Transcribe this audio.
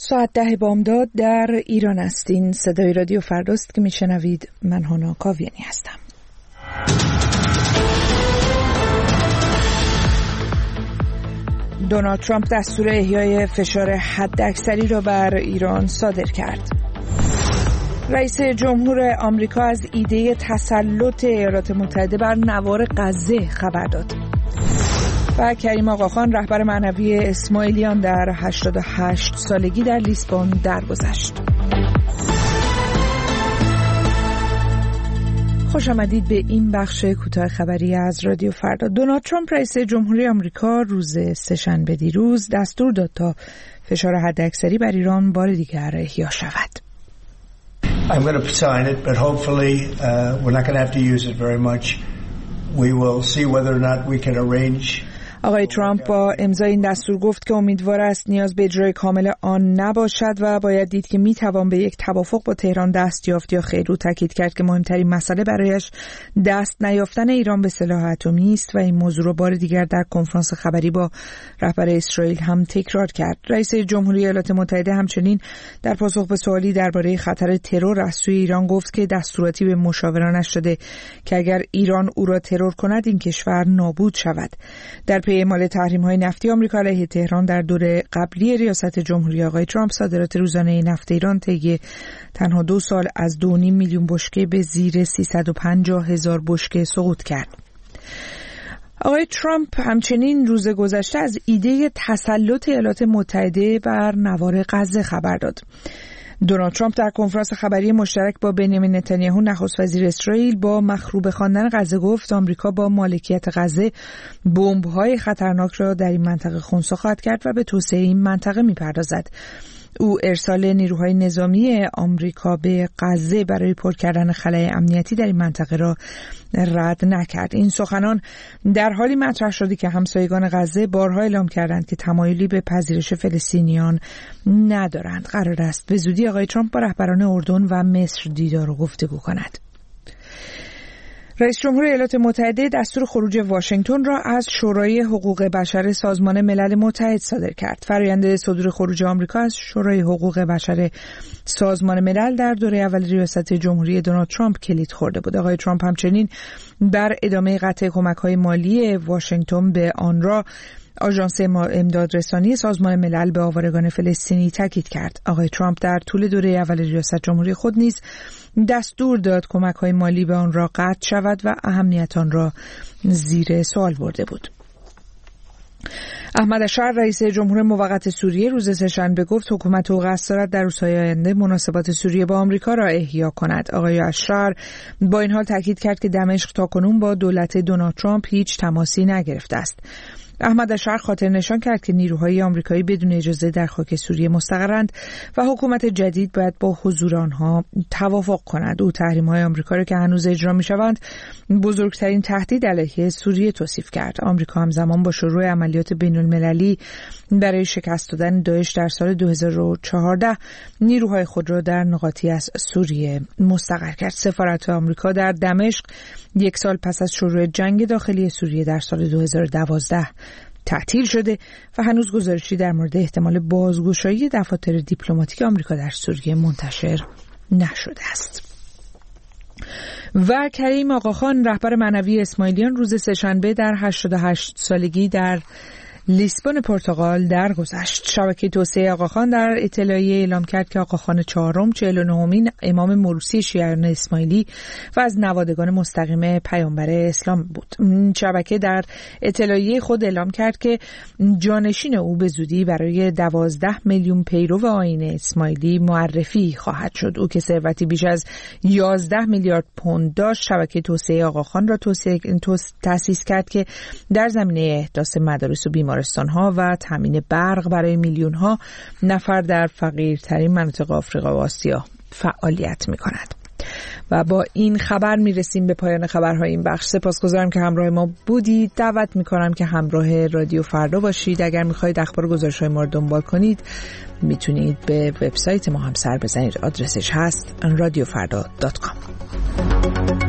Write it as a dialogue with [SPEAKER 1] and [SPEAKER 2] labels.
[SPEAKER 1] ساعت 10 بامداد در ایران هستین. صدای رادیو فرداست که میشنوید. من هانا کاویانی هستم. دونالد ترامپ دستور احیای فشار حداکثری را بر ایران صادر کرد. رئیس جمهور آمریکا از ایده تسلط ایالات متحده بر نوار غزه خبر داد. و کریم آقاخان رهبر معنوی اسماعیلیان در 88 سالگی در لیسبون درگذشت. خوش آمدید به این بخش کوتاه خبری از رادیو فردا. دونالد ترامپ رئیس جمهوری آمریکا روز سه‌شنبه دیروز دستور داد تا فشار حداکثری بر ایران بار دیگر احیا شود.
[SPEAKER 2] I'm going to sign it, but hopefully we're not going to have to use it very much. We will see whether or not we can arrange.
[SPEAKER 1] آقای ترامپ با امضای این دستور گفت که امیدوار است نیاز به اجرای کامل آن نباشد و باید دید که میتوان به یک توافق با تهران دست یافت یا خیر. او تاکید کرد که مهمترین مسئله برایش دست نیافتن ایران به سلاح اتمی است و این موضوع را بار دیگر در کنفرانس خبری با رهبر اسرائیل هم تکرار کرد. رئیس جمهوری ایالات متحده همچنین در پاسخ به سوالی درباره خطر ترور از سوی ایران گفت که دستوراتی به مشاورانش شده که اگر ایران او را ترور کند این کشور نابود شود. در پی اعمال تحریم‌های نفتی آمریکا علیه تهران در دوره قبلی ریاست جمهوری آقای ترامپ، صادرات روزانه نفت ایران طی تنها 2 سال از 2.5 میلیون بشکه به زیر 350,000 بشکه سقوط کرد. آقای ترامپ همچنین روز گذشته از ایده تسلط ایالات متحده بر نوار غزه خبر داد. دونالد ترامپ در کنفرانس خبری مشترک با بنیامین نتانیاهو نخست وزیر اسرائیل با مخروبه خواندن غزه گفت آمریکا با مالکیت غزه بمب‌های خطرناک را در این منطقه خنثی خواهد کرد و به توسعه این منطقه می‌پردازد. او ارسال نیروهای نظامی آمریکا به غزه برای پر کردن خلأ امنیتی در این منطقه را رد نکرد. این سخنان در حالی مطرح شده که همسایگان غزه بارها اعلام کردند که تمایلی به پذیرش فلسطینیان ندارند. قرار است به زودی آقای ترامپ با رهبران اردن و مصر دیدار و گفتگو کند. رئیس جمهور ایالات متحده دستور خروج واشنگتن را از شورای حقوق بشر سازمان ملل متحد صادر کرد. فرآیند صدور خروج آمریکا از شورای حقوق بشر سازمان ملل در دوره اول ریاست جمهوری دونالد ترامپ کلید خورده بود. آقای ترامپ همچنین بر ادامه قطع کمک‌های مالی واشنگتن به آنرا، آژانس امدادرسانی سازمان ملل به آوارگان فلسطینی، تاکید کرد. آقای ترامپ در طول دوره اول ریاست جمهوری خود نیز دستور داد کمک‌های مالی به آن را قطع شود و اهمیت آن را زیر سوال برده بود. احمد اشعر رئیس جمهور موقت سوریه روز سه‌شنبه گفت حکومت او قصد دارد در روزهای آینده مناسبات سوریه با آمریکا را احیا کند. آقای اشعر با این حال تاکید کرد که دمشق تاکنون با دولت دونالد ترامپ هیچ تماسی نگرفته است. احمد اشعر خاطر نشان کرد که نیروهای آمریکایی بدون اجازه در خاک سوریه مستقرند و حکومت جدید باید با حضور آنها توافق کند. او تحریم‌های آمریکا را که هنوز اجرا می‌شوند بزرگترین تهدید علیه سوریه توصیف کرد. آمریکا همزمان با شروع عملیات بین‌المللی برای شکست دادن داعش در سال 2014 نیروهای خود را در نقاطی از سوریه مستقر کرد. سفارت آمریکا در دمشق 1 سال پس از شروع جنگ داخلی سوریه در سال 2012 تعطیل شده و هنوز گزارشی در مورد احتمال بازگشایی دفاتر دیپلماتیک آمریکا در سوریه منتشر نشده است. و کریم آقاخان رهبر معنوی اسماعیلیان روز سه‌شنبه در 88 سالگی در لیسبون پرتغال درگذشت. شبکه توسعه آقاخان در اطلاعیه اعلام کرد که آقاخان چهارم 49مین امام موروثی شیعیان اسماعیلی و از نوادگان مستقیم پیامبر اسلام بود. شبکه در اطلاعیه خود اعلام کرد که جانشین او به زودی برای 12 میلیون پیرو آیین اسماعیلی معرفی خواهد شد. او که ثروتی بیش از 11 میلیارد پوند داشت، شبکه توسعه آقاخان را تأسیس کرد که در زمینه احداث مدارس و بیمارستان‌ها و تامین برق برای میلیون‌ها نفر در فقیرترین مناطق آفریقا و آسیا فعالیت می‌کند. و با این خبر میرسیم به پایان خبرهای این بخش. سپاسگزارم که همراه ما بودید. دعوت میکنم که همراه رادیو فردا باشید. اگر میخواید اخبار و گزارش‌های ما رو دنبال کنید میتونید به وبسایت ما هم سر بزنید. آدرسش هست radiofarda.com.